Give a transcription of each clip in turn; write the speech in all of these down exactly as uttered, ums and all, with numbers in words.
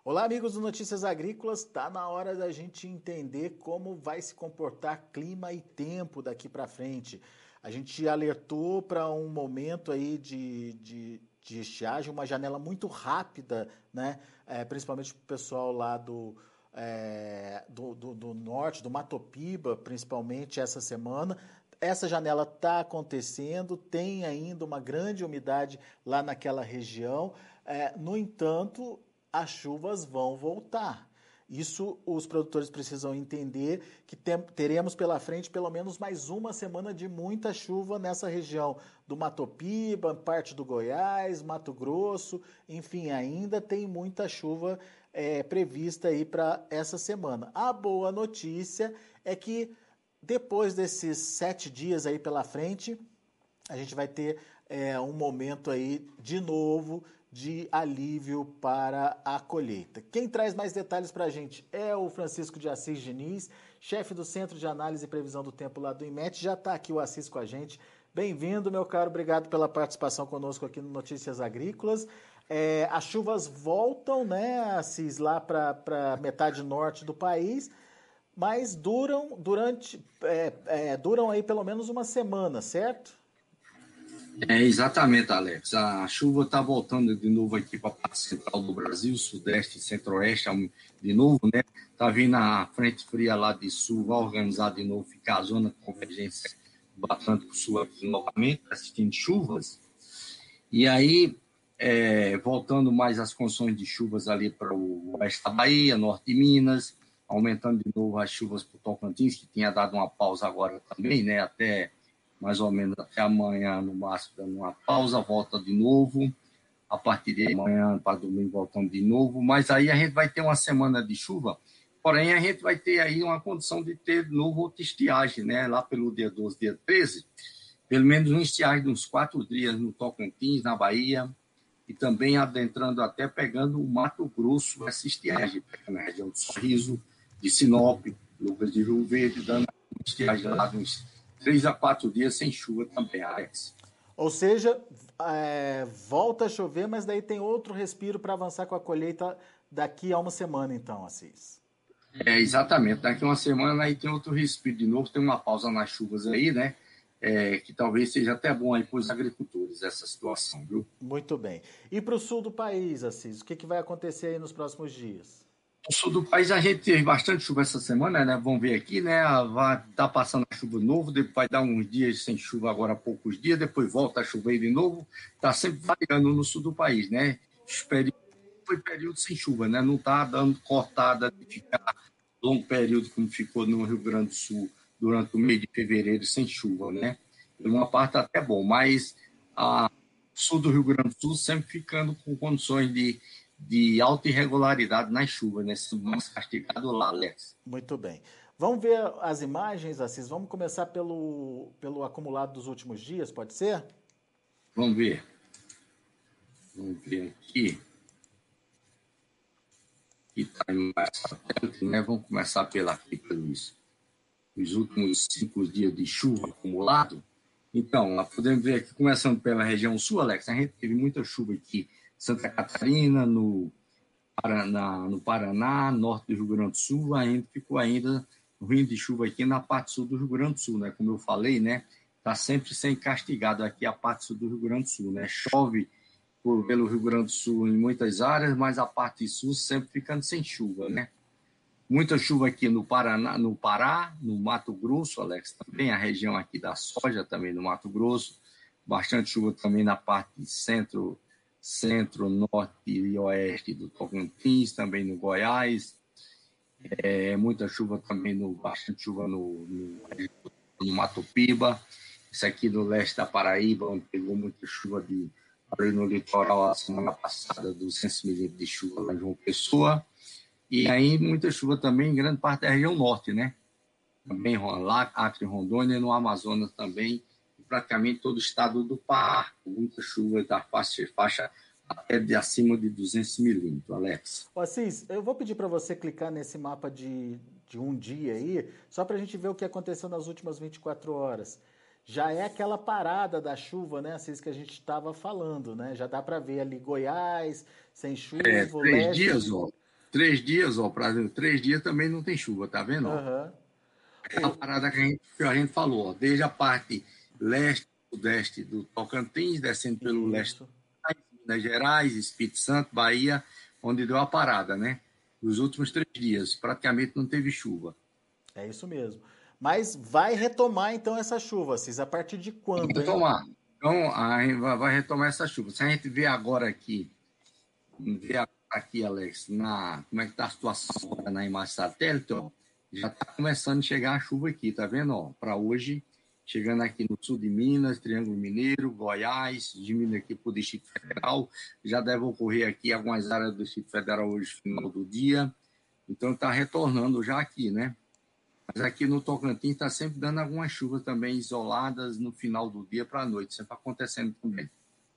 Olá, amigos do Notícias Agrícolas. Está na hora da gente entender como vai se comportar clima e tempo daqui para frente. A gente alertou para um momento aí de, de, de estiagem, uma janela muito rápida, né? É, principalmente para o pessoal lá do, é, do, do, do norte, do Mato Piba, principalmente essa semana. Essa janela está acontecendo, tem ainda uma grande umidade lá naquela região. É, no entanto, as chuvas vão voltar. Isso os produtores precisam entender que tem, teremos pela frente pelo menos mais uma semana de muita chuva nessa região do Mato Piba, parte do Goiás, Mato Grosso, enfim, ainda tem muita chuva é, prevista aí para essa semana. A boa notícia é que depois desses sete dias aí pela frente, a gente vai ter é, um momento aí de novo de alívio para a colheita. Quem traz mais detalhes para a gente é o Francisco de Assis Diniz, chefe do Centro de Análise e Previsão do Tempo lá do IMET. Já está aqui o Assis com a gente. Bem-vindo, meu caro. Obrigado pela participação conosco aqui no Notícias Agrícolas. É, as chuvas voltam, né, Assis, lá para a metade norte do país, mas duram durante é, é, duram aí pelo menos uma semana, certo? É, exatamente, Alex. A chuva está voltando de novo aqui para a parte central do Brasil, sudeste e centro-oeste, de novo, né? Está vindo a frente fria lá de sul, vai organizar de novo, ficar a zona de convergência do Atlântico Sul aqui novamente, assistindo chuvas. E aí, é, voltando mais as condições de chuvas ali para o oeste da Bahia, norte de Minas, aumentando de novo as chuvas para o Tocantins, que tinha dado uma pausa agora também, né? Até mais ou menos até amanhã, no máximo, dando uma pausa, volta de novo, a partir de amanhã para domingo voltando de novo, mas aí a gente vai ter uma semana de chuva, porém a gente vai ter aí uma condição de ter de novo outra estiagem, né, lá pelo dia doze, dia treze, pelo menos uma estiagem de uns quatro dias no Tocantins, na Bahia, e também adentrando até pegando o Mato Grosso, essa estiagem, na região de Sorriso, de Sinop, Lucas de Rio Verde, dando uma estiagem lá de uns três a quatro dias sem chuva também, Alex. Ou seja, é, volta a chover, mas daí tem outro respiro para avançar com a colheita daqui a uma semana, então, Assis. É, exatamente. Daqui a uma semana aí tem outro respiro de novo, tem uma pausa nas chuvas aí, né? É, que talvez seja até bom aí para os agricultores essa situação, viu? Muito bem. E para o sul do país, Assis, o que, que vai acontecer aí nos próximos dias? No sul do país a gente teve bastante chuva essa semana, né? Vamos ver aqui, né? Vai estar tá passando a chuva novo, depois vai dar uns dias sem chuva agora há poucos dias, depois volta a chover de novo. Está sempre variando no sul do país, né? Período, foi período sem chuva, né? Não está dando cortada de ficar longo período como ficou no Rio Grande do Sul durante o mês de fevereiro sem chuva, né? Uma parte até bom, mas a sul do Rio Grande do Sul sempre ficando com condições de de alta irregularidade nas chuvas, né? Mais castigado lá, Alex. Muito bem. Vamos ver as imagens, Assis. Vamos começar pelo, pelo acumulado dos últimos dias, pode ser? Vamos ver. Vamos ver aqui. Aqui está em satélite, né? Vamos começar pela, aqui, pelos os últimos cinco dias de chuva acumulado. Então, nós podemos ver aqui, começando pela região sul, Alex, a gente teve muita chuva aqui Santa Catarina, no Paraná, no Paraná, norte do Rio Grande do Sul, ainda ficou ainda ruim de chuva aqui na parte sul do Rio Grande do Sul, né? Como eu falei, né? Está sempre sendo castigado aqui a parte sul do Rio Grande do Sul, né? Chove por, pelo Rio Grande do Sul em muitas áreas, mas a parte sul sempre ficando sem chuva, né? Muita chuva aqui no Paraná, no Pará, no Mato Grosso, Alex, também a região aqui da soja, também no Mato Grosso, bastante chuva também na parte centro centro, norte e oeste do Tocantins, também no Goiás, é, muita chuva também, no, bastante chuva no, no, no Mato Piba, isso aqui do leste da Paraíba, onde pegou muita chuva de, ali no litoral a semana passada, duzentos milímetros de chuva lá em João Pessoa, e aí muita chuva também em grande parte da região norte, né? Também lá, Acre, Rondônia, e no Amazonas também, praticamente todo o estado do Pará, com muita chuva da faixa, faixa até de acima de duzentos milímetros, Alex. Ô Assis, eu vou pedir para você clicar nesse mapa de, de um dia aí, só para a gente ver o que aconteceu nas últimas vinte e quatro horas. Já é aquela parada da chuva, né, Assis, que a gente estava falando, né? Já dá para ver ali Goiás, sem chuva, É, o três leste, dias, ó. três dias, ó, para três dias também não tem chuva, tá vendo? Uhum. É a parada que a gente, que a gente falou, ó, desde a parte leste, sudeste do Tocantins, descendo pelo leste, Isso. Minas Gerais, Espírito Santo, Bahia, onde deu a parada, né? Nos últimos três dias, praticamente não teve chuva. É isso mesmo. Mas vai retomar então essa chuva, Cis, a partir de quando, hein? Retomar. Então, a gente vai vai retomar essa chuva. Se a gente vê agora aqui, vê agora aqui, Alex, na, como é que está a situação agora na imagem satélite, ó, já está começando a chegar a chuva aqui, tá vendo? Ó, para hoje, chegando aqui no sul de Minas, Triângulo Mineiro, Goiás, diminuindo aqui para o Distrito Federal, já deve ocorrer aqui algumas áreas do Distrito Federal hoje, final do dia. Então, está retornando já aqui, né? Mas aqui no Tocantins está sempre dando algumas chuvas também isoladas no final do dia para a noite, sempre acontecendo também.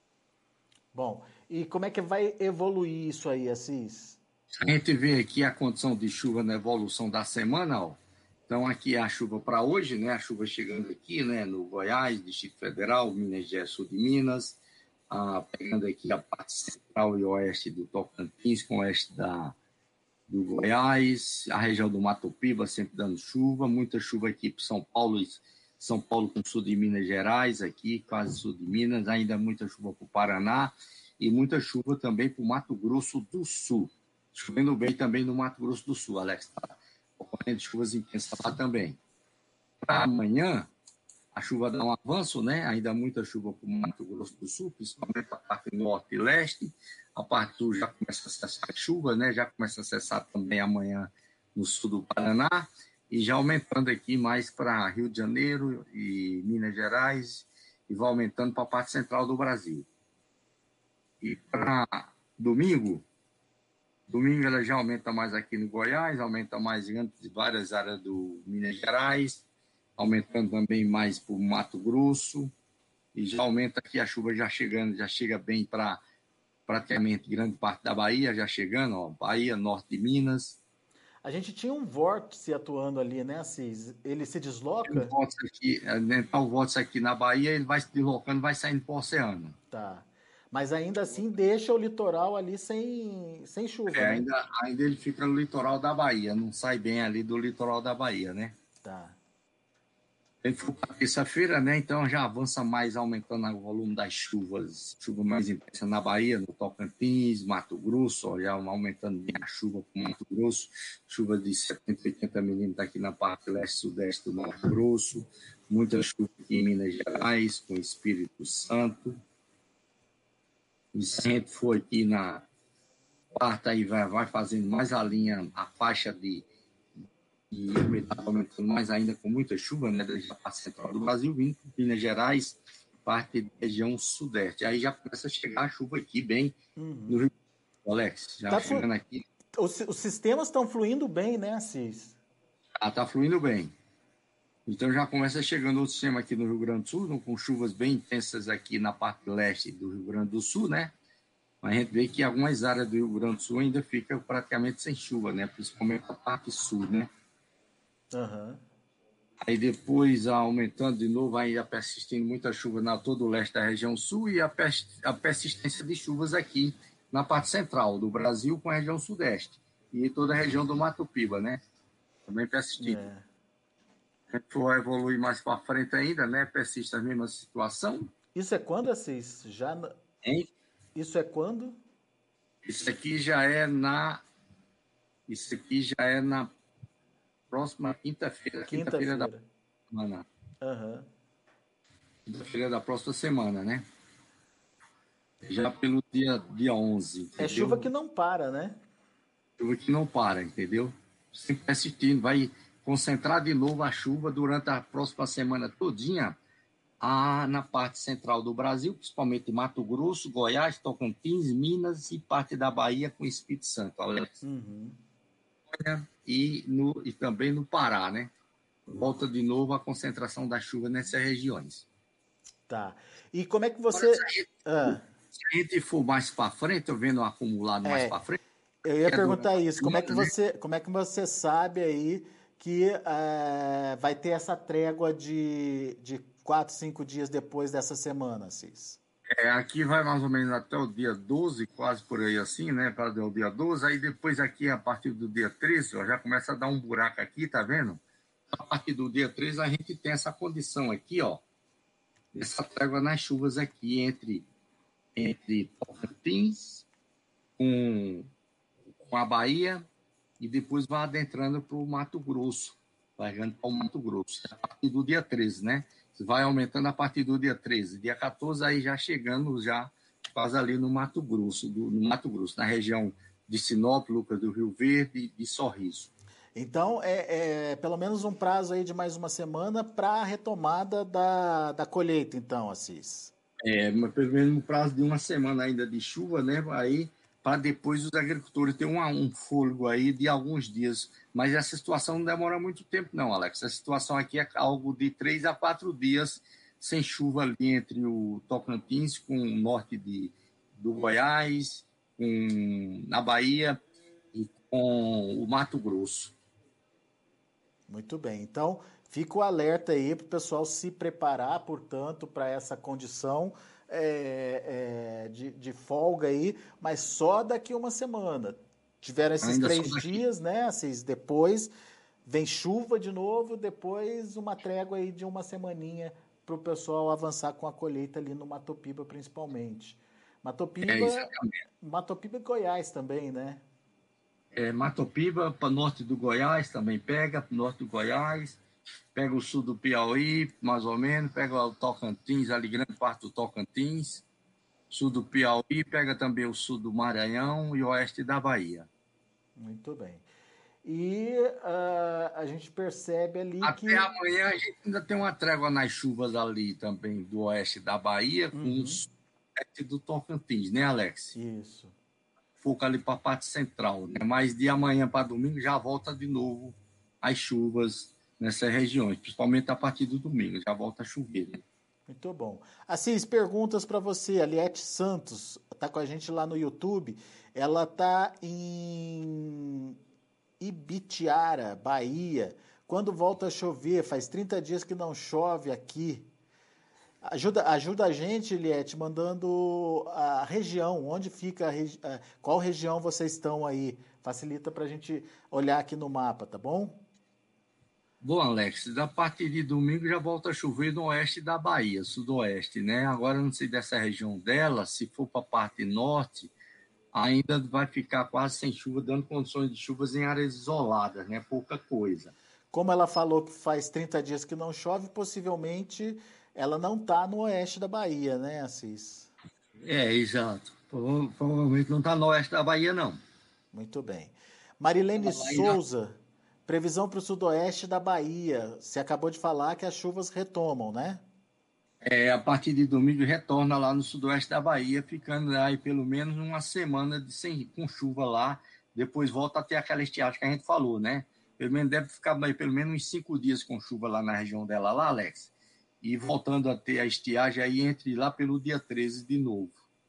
Bom, e como é que vai evoluir isso aí, Assis? A gente vê aqui a condição de chuva na evolução da semana, ó. Então aqui é a chuva para hoje, né? A chuva chegando aqui, né? No Goiás, Distrito Federal, Minas Gerais, sul de Minas, ah, pegando aqui a parte central e oeste do Tocantins, com oeste da do Goiás, a região do Mato Piba sempre dando chuva, muita chuva aqui para São Paulo, São Paulo com sul de Minas Gerais, aqui quase sul de Minas, ainda muita chuva para o Paraná e muita chuva também para o Mato Grosso do Sul. Chovendo bem também no Mato Grosso do Sul, Alex. Tá ocorrendo chuvas intensas lá também. Para amanhã, a chuva dá um avanço, né? Ainda muita chuva para o Mato Grosso do Sul, principalmente a parte norte e leste. A parte sul já começa a cessar a chuva, né? Já começa a cessar também amanhã no sul do Paraná. E já aumentando aqui mais para Rio de Janeiro e Minas Gerais. E vai aumentando para a parte central do Brasil. E para domingo, domingo ela já aumenta mais aqui no Goiás, aumenta mais em várias áreas do Minas Gerais, aumentando também mais para o Mato Grosso, e já aumenta aqui a chuva já chegando, já chega bem para praticamente grande parte da Bahia, já chegando, ó, Bahia, norte de Minas. A gente tinha um vórtice atuando ali, né, Assis? Ele se desloca? O vórtice aqui, então, o vórtice aqui na Bahia, ele vai se deslocando, vai saindo para o oceano. Tá. Mas ainda assim deixa o litoral ali sem, sem chuva, É, né? ainda, ainda ele fica no litoral da Bahia, não sai bem ali do litoral da Bahia, né? Tá. Ele foi para terça-feira, né? Então já avança mais, aumentando o volume das chuvas. Chuva mais intensa na Bahia, no Tocantins, Mato Grosso, ó, já aumentando bem a chuva para o Mato Grosso. Chuva de setenta, oitenta milímetros aqui na parte leste e sudeste do Mato Grosso. Muita chuva aqui em Minas Gerais, com Espírito Santo. E se a gente for aqui na quarta, aí vai, vai fazendo mais a linha, a faixa de e umidade aumentando mais ainda com muita chuva, né, da parte central do Brasil, vindo Minas Gerais, parte da região sudeste. Aí já começa a chegar a chuva aqui bem uhum. no Rio. Alex, já tá chegando flu... aqui. Os, os sistemas estão fluindo bem, né, Assis? Ah, tá fluindo bem. Então já começa chegando outro sistema aqui no Rio Grande do Sul, com chuvas bem intensas aqui na parte leste do Rio Grande do Sul, né? Mas a gente vê que algumas áreas do Rio Grande do Sul ainda ficam praticamente sem chuva, né? Principalmente a parte sul, né? Uhum. Aí depois, aumentando de novo, ainda persistindo muita chuva na todo o leste da região sul e a, pers a persistência de chuvas aqui na parte central do Brasil com a região sudeste e toda a região do Mato Piba, né? Também persistindo. É. A gente vai evoluir mais para frente ainda, né? Persiste a mesma situação. Isso é quando, Assis? Já... Hein? Isso é quando? Isso aqui já é na... Isso aqui já é na próxima quinta-feira. Quinta-feira da semana. Uhum. Quinta-feira da próxima semana, né? Já pelo dia, dia onze. Entendeu? É chuva que não para, né? Chuva que não para, entendeu? Sempre persistindo. Vai concentrar de novo a chuva durante a próxima semana todinha a, na parte central do Brasil, principalmente Mato Grosso, Goiás, Tocantins, Minas e parte da Bahia com Espírito Santo, Alex. Uhum. E, no, e também no Pará, né? Volta de novo a concentração da chuva nessas regiões. Tá. E como é que você... Agora, se, a gente, ah. se a gente for mais para frente, eu vendo acumulado é, mais para frente... Eu ia perguntar é isso. Como é, que você, como é que você sabe aí que uh, vai ter essa trégua de, de quatro, cinco dias depois dessa semana, Cis? É, aqui vai mais ou menos até o dia doze, quase por aí assim, né? Para o dia doze, aí depois aqui, a partir do dia treze, ó, já começa a dar um buraco aqui, tá vendo? A partir do dia treze a gente tem essa condição aqui, ó, essa trégua nas chuvas aqui entre, entre Tocantins com, com a Bahia e depois vai adentrando para o Mato Grosso, vai chegando para o Mato Grosso, a partir do dia treze, né? Vai aumentando a partir do dia treze, dia quatorze, aí já chegando já quase ali no Mato Grosso, do, no Mato Grosso, na região de Sinop, Lucas do Rio Verde e Sorriso. Então, é, é pelo menos um prazo aí de mais uma semana para a retomada da, da colheita, então, Assis. É, mas pelo menos no prazo de uma semana ainda de chuva, né? Aí, para depois os agricultores terem um, um fôlego aí de alguns dias. Mas essa situação não demora muito tempo, não, Alex. A situação aqui é algo de três a quatro dias sem chuva ali entre o Tocantins com o norte de, do Goiás, com a Bahia e com o Mato Grosso. Muito bem. Então, fica o alerta aí para o pessoal se preparar, portanto, para essa condição é, é, de, de folga aí, mas só daqui uma semana. Tiveram esses Ainda três dias, né? Esses, depois vem chuva de novo, depois uma trégua aí de uma semaninha para o pessoal avançar com a colheita ali no Matopiba, principalmente. É, Matopiba, exatamente. Matopiba e Goiás também, né? É, Matopiba, para norte do Goiás, também pega, norte do Goiás, pega o sul do Piauí, mais ou menos, pega o Tocantins, ali grande parte do Tocantins, sul do Piauí, pega também o sul do Maranhão e oeste da Bahia. Muito bem. E uh, a gente percebe ali Até que... amanhã a gente ainda tem uma trégua nas chuvas ali também do oeste da Bahia, com o Uhum, sul do Tocantins, né, Alex? isso. Foca ali para a parte central, né? Mas de amanhã para domingo já volta de novo as chuvas nessas regiões, principalmente a partir do domingo, já volta a chover. Né? Muito bom. Assis, perguntas para você. A Liette Santos está com a gente lá no YouTube. Ela está em Ibitiara, Bahia. Quando volta a chover? Faz trinta dias que não chove aqui. Ajuda, ajuda a gente, Liette, mandando a região, onde fica, a regi qual região vocês estão aí. Facilita para a gente olhar aqui no mapa, tá bom? Bom, Alex, a partir de domingo já volta a chover no oeste da Bahia, sudoeste, né? Agora não sei dessa região dela, se for para a parte norte, ainda vai ficar quase sem chuva, dando condições de chuvas em áreas isoladas, né? Pouca coisa. Como ela falou que faz trinta dias que não chove, possivelmente ela não está no oeste da Bahia, né, Assis? É, exato. Provavelmente não está no oeste da Bahia, não. Muito bem. Marilene Ela ainda Souza, previsão para o sudoeste da Bahia. Você acabou de falar que as chuvas retomam, né? É, a partir de domingo retorna lá no sudoeste da Bahia, ficando aí pelo menos uma semana de sem, com chuva lá. Depois volta a ter aquela estiagem que a gente falou, né? Pelo menos deve ficar aí, pelo menos uns cinco dias com chuva lá na região dela, lá, Alex. E voltando a ter a estiagem aí entre lá pelo dia treze de novo.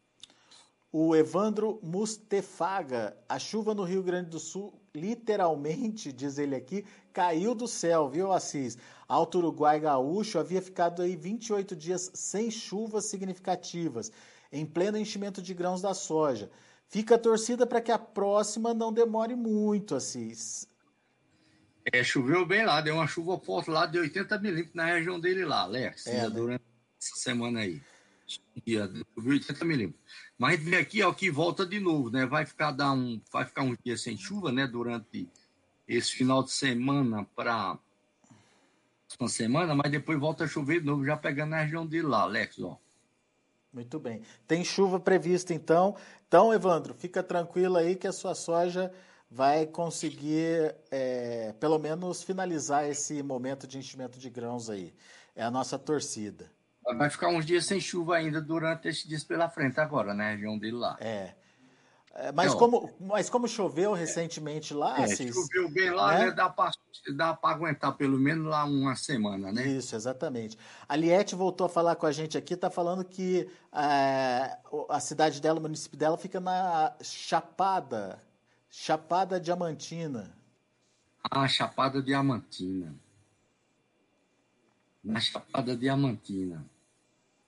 O Evandro Mustefaga, a chuva no Rio Grande do Sul, literalmente, diz ele aqui, caiu do céu, viu, Assis? Alto Uruguai Gaúcho havia ficado aí vinte e oito dias sem chuvas significativas, em pleno enchimento de grãos da soja. Fica a torcida para que a próxima não demore muito, Assis. É, choveu bem lá, deu uma chuva forte lá de oitenta milímetros na região dele lá, Alex, É, ainda né? durante essa semana aí. Choveu oitenta milímetros. Mas vem aqui, ó, que volta de novo, né? Vai ficar, dar um, vai ficar uns dias sem chuva, né? Durante esse final de semana para uma semana, mas depois volta a chover de novo, já pegando na região dele lá, Alex, ó. Muito bem. Tem chuva prevista, então. Então, Evandro, fica tranquilo aí que a sua soja vai conseguir, é, pelo menos, finalizar esse momento de enchimento de grãos aí. É a nossa torcida. Vai ficar uns dias sem chuva ainda durante esses dias pela frente agora, na região dele lá. É. É, É, mas, ó, como, mas como choveu recentemente lá, é, Assis, choveu bem lá, né? né? Dá para dá para aguentar pelo menos lá uma semana, né? Isso, exatamente. A Liette voltou a falar com a gente aqui, está falando que é, a cidade dela, o município dela, fica na Chapada, Chapada Diamantina. A Chapada Diamantina. Na Chapada Diamantina.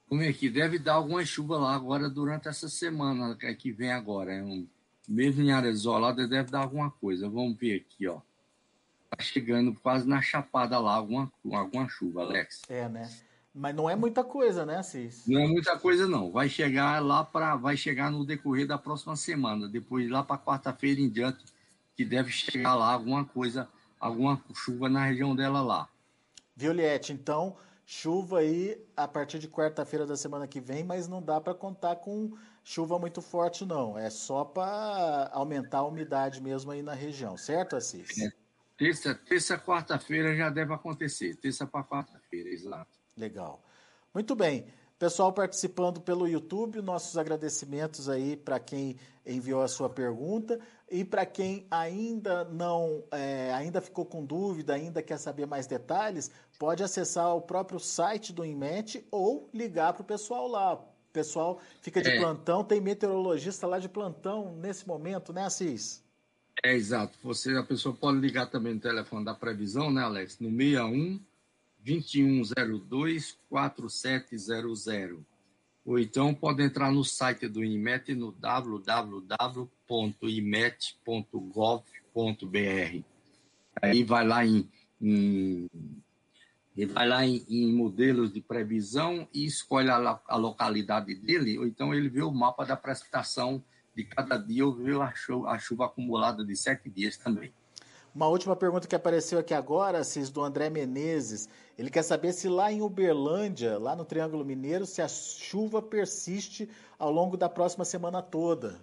Como é que deve dar alguma chuva lá agora durante essa semana que vem agora. É um, mesmo em área isolada, deve dar alguma coisa. Vamos ver aqui, ó. Tá chegando quase na Chapada lá, alguma, alguma chuva, Alex. É, né? Mas não é muita coisa, né, Assis? Não é muita coisa, não. Vai chegar lá para, vai chegar no decorrer da próxima semana. Depois, lá para quarta-feira em diante, que deve chegar lá alguma coisa, alguma chuva na região dela lá. Violete, então, chuva aí a partir de quarta-feira da semana que vem, mas não dá para contar com chuva muito forte, não. É só para aumentar a umidade mesmo aí na região, certo, Assis? É, terça, terça, quarta-feira já deve acontecer. Terça para quarta-feira, exato. Legal. Muito bem. Pessoal participando pelo YouTube, nossos agradecimentos aí para quem enviou a sua pergunta e para quem ainda não, é, ainda ficou com dúvida, ainda quer saber mais detalhes, pode acessar o próprio site do INMET ou ligar para o pessoal lá. O pessoal fica de É, plantão, tem meteorologista lá de plantão nesse momento, né, Assis? é exato. Você, a pessoa pode ligar também no telefone da previsão, né, Alex? No seis um, dois um zero dois, quatro sete zero zero. Ou então pode entrar no site do INMET no w w w ponto imet ponto gov ponto b r. Aí vai lá em, em, vai lá em, em modelos de previsão e escolhe a, a localidade dele, ou então ele vê o mapa da precipitação de cada dia ou vê a chuva, a chuva acumulada de sete dias também. Uma última pergunta que apareceu aqui agora, Cis, do André Menezes. Ele quer saber se lá em Uberlândia, lá no Triângulo Mineiro, se a chuva persiste ao longo da próxima semana toda.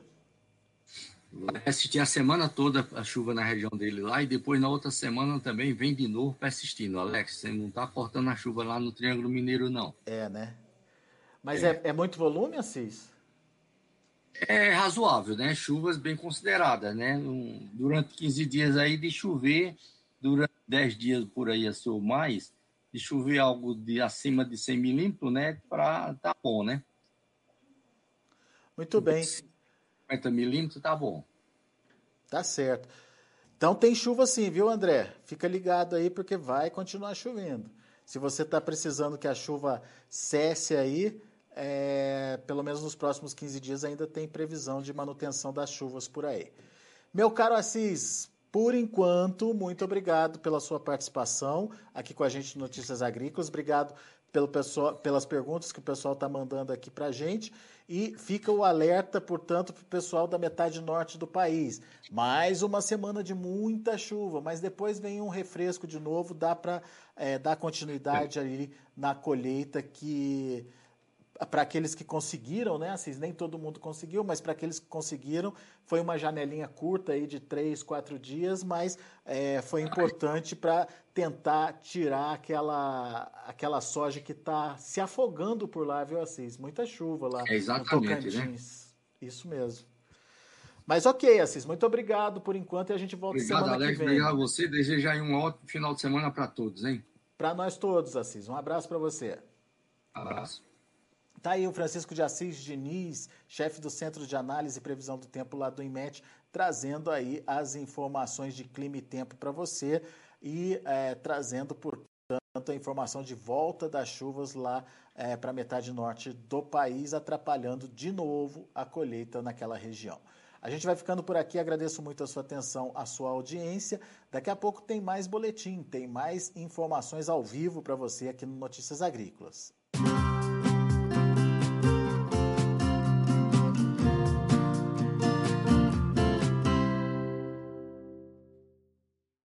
Vai assistir a semana toda a chuva na região dele lá e depois na outra semana também vem de novo persistindo. Alex, você não está cortando a chuva lá no Triângulo Mineiro, não. É, né? Mas é, É, é muito volume, Assis? é razoável, né? Chuvas bem consideradas, né? Um, durante quinze dias aí de chover, durante dez dias por aí ou mais, de chover algo de acima de cem milímetros, né? Para tá bom, né? Muito bem, cinquenta milímetros tá bom. tá certo. Então tem chuva sim, viu, André? Fica ligado aí porque vai continuar chovendo. Se você está precisando que a chuva cesse aí, é, pelo menos nos próximos quinze dias ainda tem previsão de manutenção das chuvas por aí. Meu caro Assis, por enquanto, muito obrigado pela sua participação aqui com a gente no Notícias Agrícolas. Obrigado pelo pessoal, pelas perguntas que o pessoal está mandando aqui para a gente. E fica o alerta, portanto, para o pessoal da metade norte do país. Mais uma semana de muita chuva, mas depois vem um refresco de novo, dá para é, dar continuidade ali na colheita que... Para aqueles que conseguiram, né? Assim, nem todo mundo conseguiu, mas para aqueles que conseguiram, foi uma janelinha curta aí de três, quatro dias, mas é, foi importante para tentar tirar aquela, aquela soja que está se afogando por lá, viu, Assis? Muita chuva lá É no exatamente, né? Tocantins. Isso mesmo. Mas ok, Assis, muito obrigado por enquanto e a gente volta Obrigado, semana que Alex. vem. Obrigado a você. Desejo aí um ótimo final de semana para todos, hein? Para nós todos, Assis. Um abraço para você. Abraço. Tá aí o Francisco de Assis Diniz, chefe do Centro de Análise e Previsão do Tempo lá do INMET, trazendo aí as informações de clima e tempo para você e é, trazendo, portanto, a informação de volta das chuvas lá é, para a metade norte do país, atrapalhando de novo a colheita naquela região. A gente vai ficando por aqui, agradeço muito a sua atenção, a sua audiência. Daqui a pouco tem mais boletim, tem mais informações ao vivo para você aqui no Notícias Agrícolas.